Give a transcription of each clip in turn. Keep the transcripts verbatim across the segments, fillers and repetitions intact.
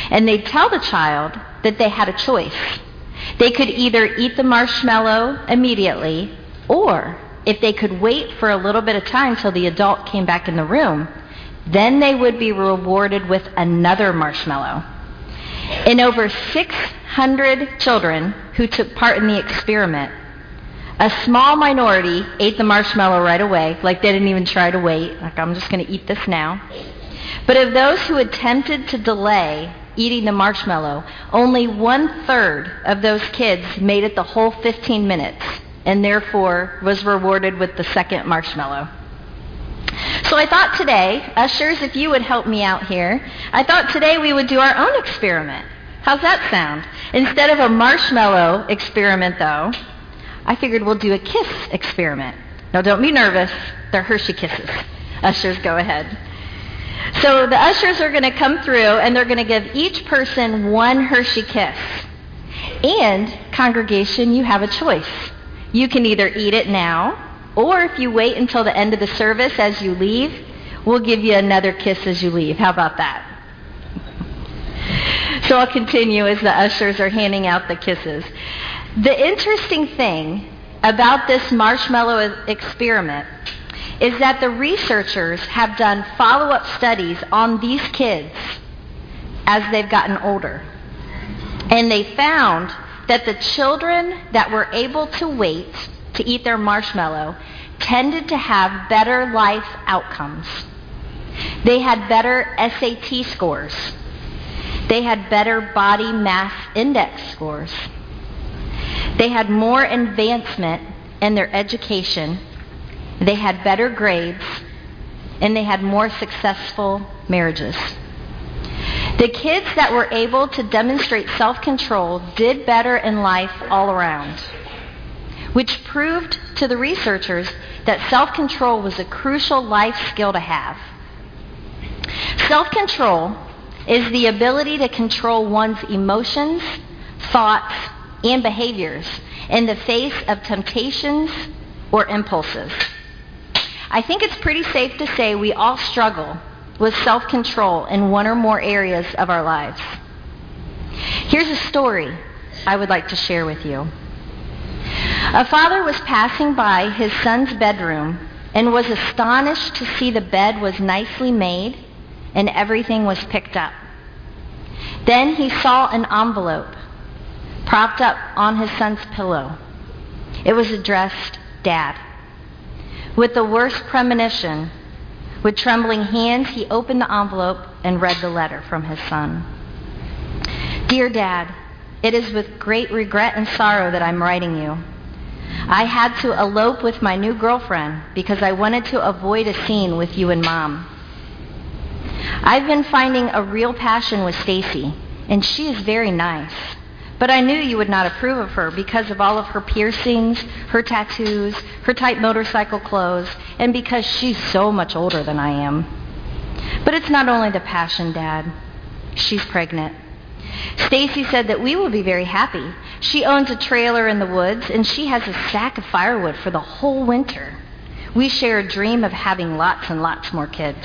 And they'd tell the child that they had a choice. They could either eat the marshmallow immediately, or if they could wait for a little bit of time till the adult came back in the room, then they would be rewarded with another marshmallow. In over six hundred children who took part in the experiment, a small minority ate the marshmallow right away, like they didn't even try to wait, like I'm just going to eat this now. But of those who attempted to delay eating the marshmallow, only one-third of those kids made it the whole fifteen minutes, and therefore was rewarded with the second marshmallow. So I thought today, ushers, if you would help me out here, I thought today we would do our own experiment. How's that sound? Instead of a marshmallow experiment, though, I figured we'll do a kiss experiment. Now, don't be nervous. They're Hershey Kisses. Ushers, go ahead. So the ushers are going to come through, and they're going to give each person one Hershey Kiss. And, congregation, you have a choice. You can either eat it now, or if you wait until the end of the service as you leave, we'll give you another kiss as you leave. How about that? So I'll continue as the ushers are handing out the kisses. The interesting thing about this marshmallow experiment is that the researchers have done follow-up studies on these kids as they've gotten older. And they found that the children that were able to wait to eat their marshmallow tended to have better life outcomes. They had better S A T scores. They had better body mass index scores. They had more advancement in their education. They had better grades. And they had more successful marriages. The kids that were able to demonstrate self-control did better in life all around, which proved to the researchers that self-control was a crucial life skill to have. Self-control is the ability to control one's emotions, thoughts, and behaviors in the face of temptations or impulses. I think it's pretty safe to say we all struggle with self-control in one or more areas of our lives. Here's a story I would like to share with you. A father was passing by his son's bedroom and was astonished to see the bed was nicely made and everything was picked up. Then he saw an envelope propped up on his son's pillow. It was addressed, Dad. With the worst premonition, with trembling hands, he opened the envelope and read the letter from his son. Dear Dad, it is with great regret and sorrow that I'm writing you. I had to elope with my new girlfriend because I wanted to avoid a scene with you and Mom. I've been finding a real passion with Stacy, and she is very nice. But I knew you would not approve of her because of all of her piercings, her tattoos, her tight motorcycle clothes, and because she's so much older than I am. But it's not only the passion, Dad. She's pregnant. Stacy said that we will be very happy. She owns a trailer in the woods, and she has a stack of firewood for the whole winter. We share a dream of having lots and lots more kids.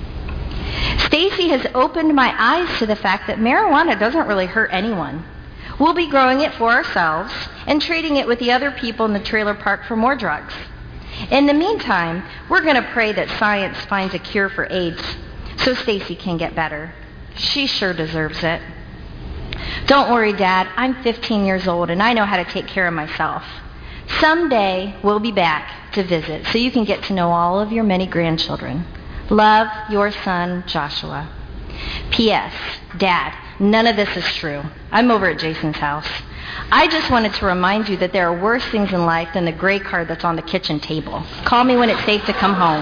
Stacy has opened my eyes to the fact that marijuana doesn't really hurt anyone. We'll be growing it for ourselves and trading it with the other people in the trailer park for more drugs. In the meantime, we're going to pray that science finds a cure for AIDS so Stacy can get better. She sure deserves it. Don't worry, Dad. I'm fifteen years old and I know how to take care of myself. Someday we'll be back to visit so you can get to know all of your many grandchildren. Love, your son, Joshua. P S. Dad, none of this is true. I'm over at Jason's house. I just wanted to remind you that there are worse things in life than the gray card that's on the kitchen table. Call me when it's safe to come home.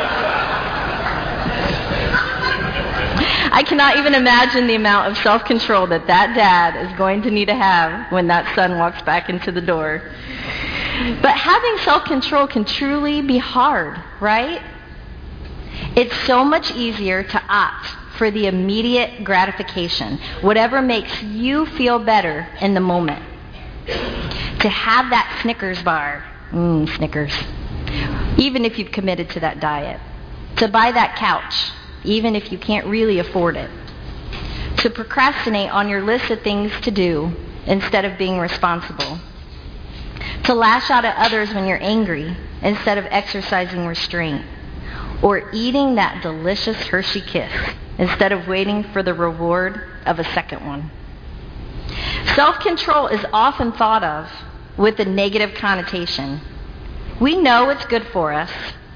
I cannot even imagine the amount of self-control that that dad is going to need to have when that son walks back into the door. But having self-control can truly be hard, right? It's so much easier to opt for the immediate gratification, whatever makes you feel better in the moment. To have that Snickers bar, mmm, Snickers, even if you've committed to that diet. To buy that couch, even if you can't really afford it. to procrastinate on your list of things to do instead of being responsible, to lash out at others when you're angry instead of exercising restraint, or eating that delicious Hershey Kiss instead of waiting for the reward of a second one. Self-control is often thought of with a negative connotation. We know it's good for us,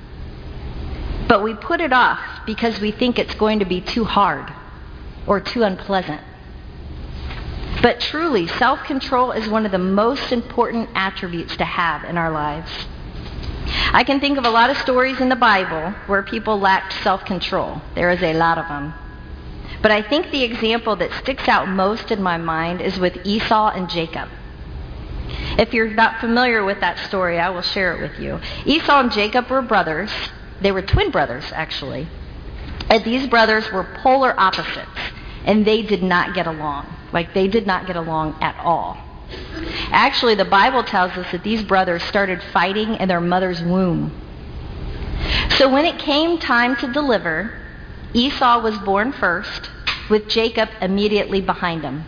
but we put it off because we think it's going to be too hard or too unpleasant. But truly, self-control is one of the most important attributes to have in our lives. I can think of a lot of stories in the Bible where people lacked self-control. There is a lot of them. But I think the example that sticks out most in my mind is with Esau and Jacob. If you're not familiar with that story, I will share it with you. Esau and Jacob were brothers. They were twin brothers, actually. And these brothers were polar opposites, and they did not get along. Like, they did not get along at all. Actually, the Bible tells us that these brothers started fighting in their mother's womb. So when it came time to deliver, Esau was born first, with Jacob immediately behind him.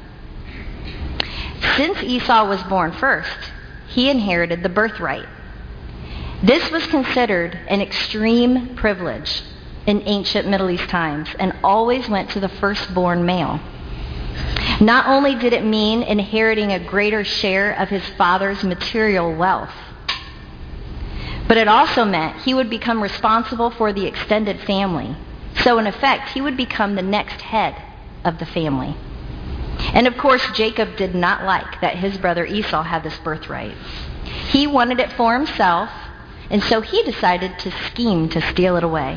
Since Esau was born first, he inherited the birthright. This was considered an extreme privilege in ancient Middle East times and always went to the firstborn male. Not only did it mean inheriting a greater share of his father's material wealth, but it also meant he would become responsible for the extended family. So in effect, he would become the next head of the family. And of course, Jacob did not like that his brother Esau had this birthright. He wanted it for himself, and so he decided to scheme to steal it away.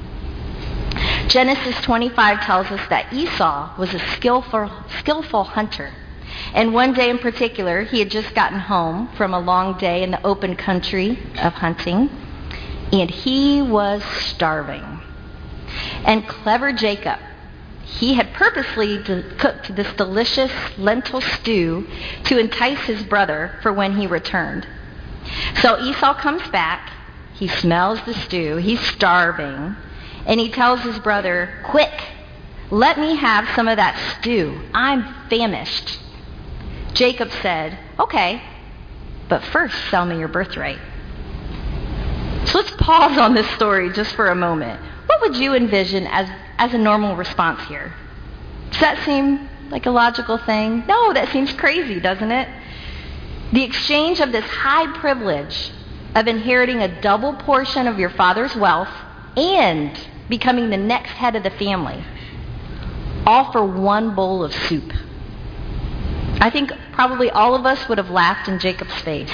Genesis twenty-five tells us that Esau was a skillful, skillful hunter. And one day in particular, he had just gotten home from a long day in the open country of hunting, and he was starving. And clever Jacob, he had purposely de- cooked this delicious lentil stew to entice his brother for when he returned. So Esau comes back, he smells the stew, he's starving, and he tells his brother, "Quick, let me have some of that stew. I'm famished." Jacob said, "Okay, but first sell me your birthright." So let's pause on this story just for a moment. What would you envision as, as a normal response here? Does that seem like a logical thing? No, that seems crazy, doesn't it? The exchange of this high privilege of inheriting a double portion of your father's wealth and becoming the next head of the family, all for one bowl of soup. I think probably all of us would have laughed in Jacob's face.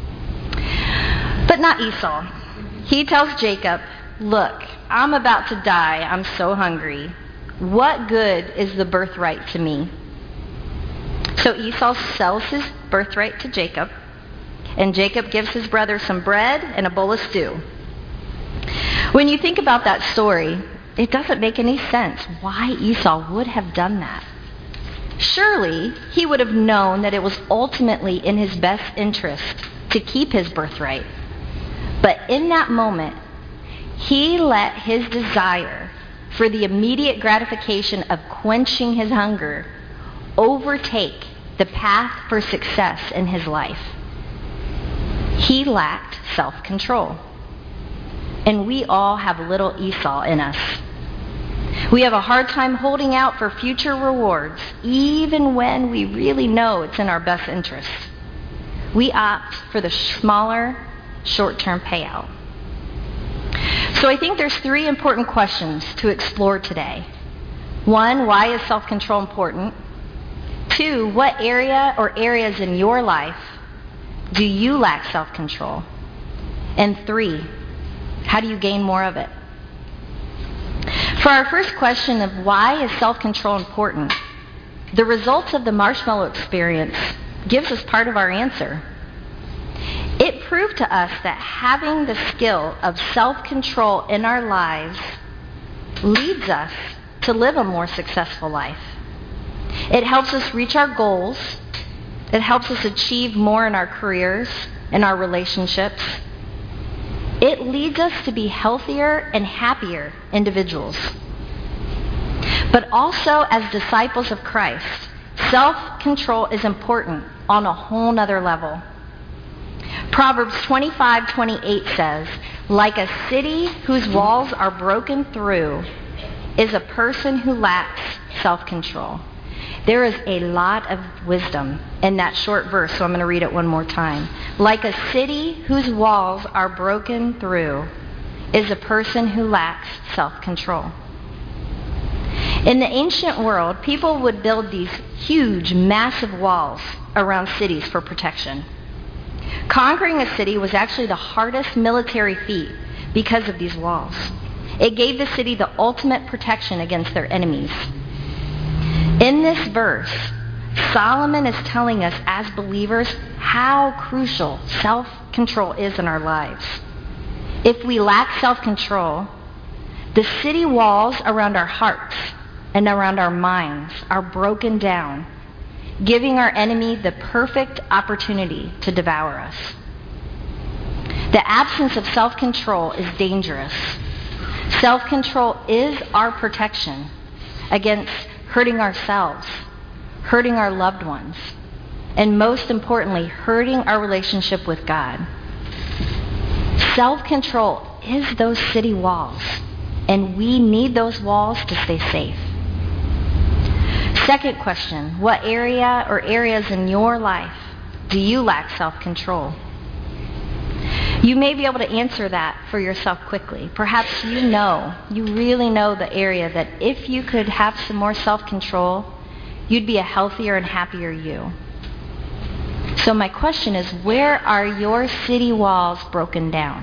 But not Esau. He tells Jacob, "Look, I'm about to die. I'm so hungry. What good is the birthright to me?" So Esau sells his birthright to Jacob, and Jacob gives his brother some bread and a bowl of stew. When you think about that story, it doesn't make any sense why Esau would have done that. Surely he would have known that it was ultimately in his best interest to keep his birthright. But in that moment, he let his desire for the immediate gratification of quenching his hunger overtake the path for success in his life. He lacked self-control. And we all have little Esau in us. We have a hard time holding out for future rewards, even when we really know it's in our best interest. We opt for the smaller, short-term payout. So I think there's three important questions to explore today. One, why is self-control important? Two, what area or areas in your life do you lack self-control? And three, how do you gain more of it? For our first question of why is self-control important, the results of the marshmallow experience gives us part of our answer. It proved to us that having the skill of self-control in our lives leads us to live a more successful life. It helps us reach our goals. It helps us achieve more in our careers, in our relationships. It leads us to be healthier and happier individuals. But also as disciples of Christ, self-control is important on a whole nother level. Proverbs twenty-five twenty-eight says, like a city whose walls are broken through is a person who lacks self-control. There is a lot of wisdom in that short verse, so I'm going to read it one more time. Like a city whose walls are broken through is a person who lacks self-control. In the ancient world, people would build these huge, massive walls around cities for protection. Conquering a city was actually the hardest military feat because of these walls. It gave the city the ultimate protection against their enemies. In this verse, Solomon is telling us as believers how crucial self-control is in our lives. If we lack self-control, the city walls around our hearts and around our minds are broken down, giving our enemy the perfect opportunity to devour us. The absence of self-control is dangerous. Self-control is our protection against hurting ourselves, hurting our loved ones, and most importantly, hurting our relationship with God. Self-control is those city walls, and we need those walls to stay safe. Second question, what area or areas in your life do you lack self-control? You may be able to answer that for yourself quickly. Perhaps you know, you really know the area that if you could have some more self-control, you'd be a healthier and happier you. So my question is, where are your city walls broken down?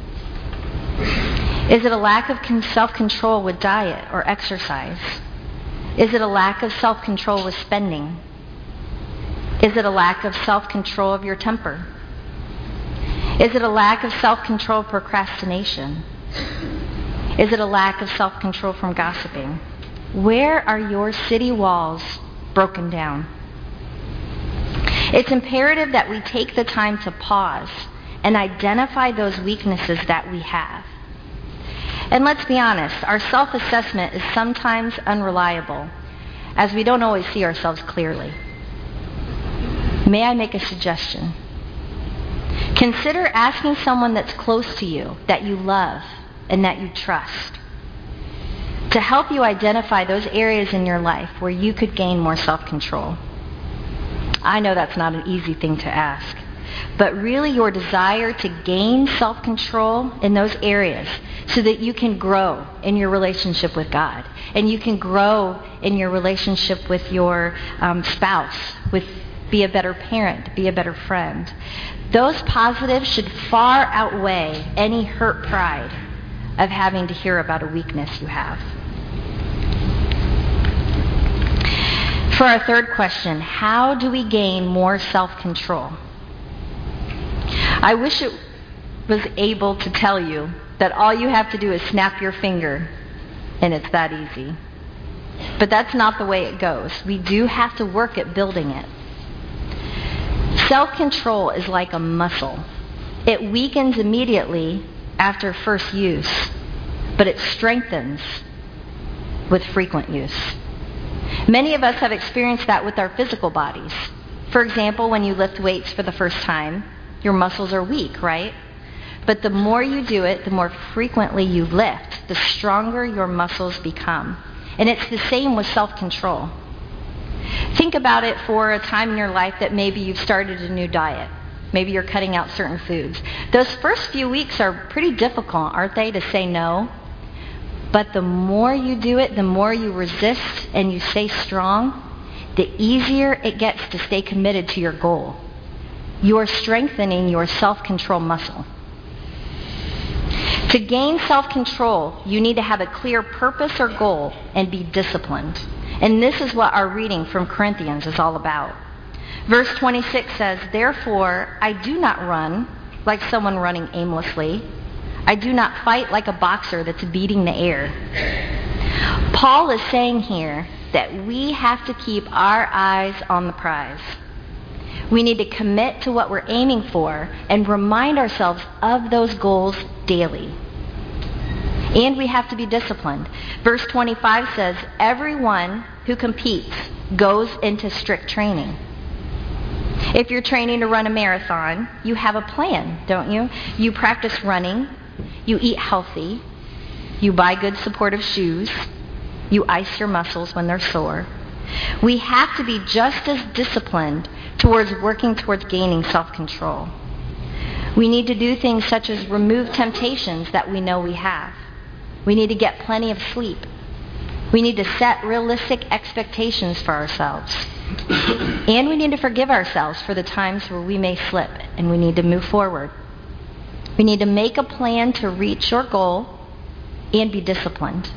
Is it a lack of self-control with diet or exercise? Is it a lack of self-control with spending? Is it a lack of self-control of your temper? Is it a lack of self-control of procrastination? Is it a lack of self-control from gossiping? Where are your city walls broken down? It's imperative that we take the time to pause and identify those weaknesses that we have. And let's be honest, our self-assessment is sometimes unreliable, as we don't always see ourselves clearly. May I make a suggestion? Consider asking someone that's close to you, that you love, and that you trust, to help you identify those areas in your life where you could gain more self-control. I know that's not an easy thing to ask, but really your desire to gain self-control in those areas so that you can grow in your relationship with God, and you can grow in your relationship with your um, spouse, with be a better parent, be a better friend. Those positives should far outweigh any hurt pride of having to hear about a weakness you have. For our third question, how do we gain more self-control? I wish it was able to tell you that all you have to do is snap your finger and it's that easy. But that's not the way it goes. We do have to work at building it. Self-control is like a muscle. It weakens immediately after first use, but it strengthens with frequent use. Many of us have experienced that with our physical bodies. For example, when you lift weights for the first time, your muscles are weak, right? But the more you do it, the more frequently you lift, the stronger your muscles become. And it's the same with self-control. Think about it for a time in your life that maybe you've started a new diet. Maybe you're cutting out certain foods. Those first few weeks are pretty difficult, aren't they, to say no? But the more you do it, the more you resist and you stay strong, the easier it gets to stay committed to your goal. You're strengthening your self-control muscle. To gain self-control, you need to have a clear purpose or goal and be disciplined. And this is what our reading from Corinthians is all about. Verse twenty-six says, "Therefore, I do not run like someone running aimlessly. I do not fight like a boxer that's beating the air." Paul is saying here that we have to keep our eyes on the prize. We need to commit to what we're aiming for and remind ourselves of those goals daily. And we have to be disciplined. Verse twenty-five says, everyone who competes goes into strict training. If you're training to run a marathon, you have a plan, don't you? You practice running, you eat healthy, you buy good supportive shoes, you ice your muscles when they're sore. We have to be just as disciplined towards working towards gaining self-control. We need to do things such as remove temptations that we know we have. We need to get plenty of sleep. We need to set realistic expectations for ourselves. And we need to forgive ourselves for the times where we may slip and we need to move forward. We need to make a plan to reach your goal and be disciplined.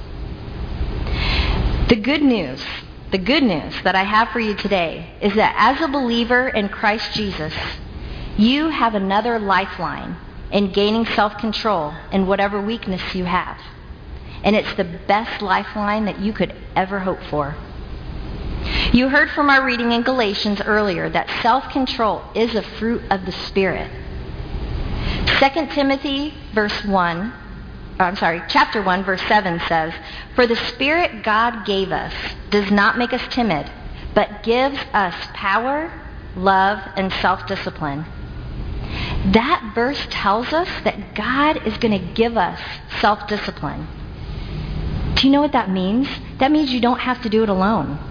The good news, the good news that I have for you today is that as a believer in Christ Jesus, you have another lifeline in gaining self-control in whatever weakness you have. And it's the best lifeline that you could ever hope for. You heard from our reading in Galatians earlier that self-control is a fruit of the Spirit. Second Timothy verse one, I'm sorry, chapter one, verse seven says, "For the Spirit God gave us does not make us timid, but gives us power, love, and self-discipline." That verse tells us that God is going to give us self-discipline. Do you know what that means? That means you don't have to do it alone.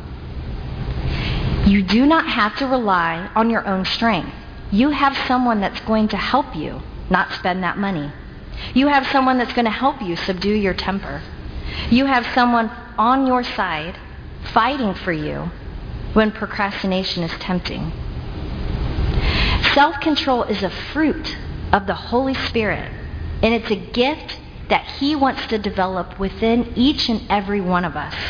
You do not have to rely on your own strength. You have someone that's going to help you not spend that money. You have someone that's going to help you subdue your temper. You have someone on your side fighting for you when procrastination is tempting. Self-control is a fruit of the Holy Spirit, and it's a gift that He wants to develop within each and every one of us.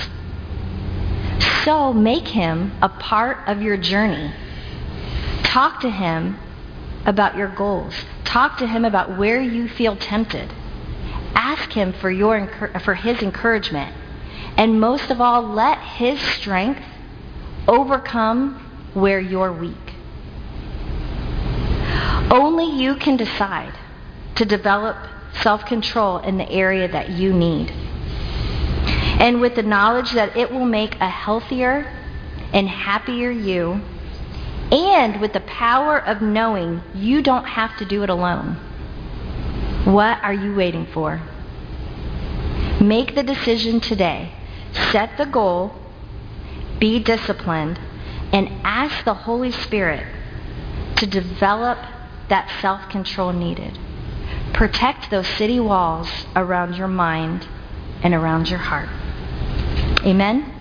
So make Him a part of your journey. Talk to Him about your goals. Talk to Him about where you feel tempted. Ask Him for your for His encouragement. And most of all, let His strength overcome where you're weak. Only you can decide to develop self-control in the area that you need. And with the knowledge that it will make a healthier and happier you, and with the power of knowing you don't have to do it alone. What are you waiting for? Make the decision today. Set the goal, be disciplined, and ask the Holy Spirit to develop that self-control needed. Protect those city walls around your mind and around your heart. Amen?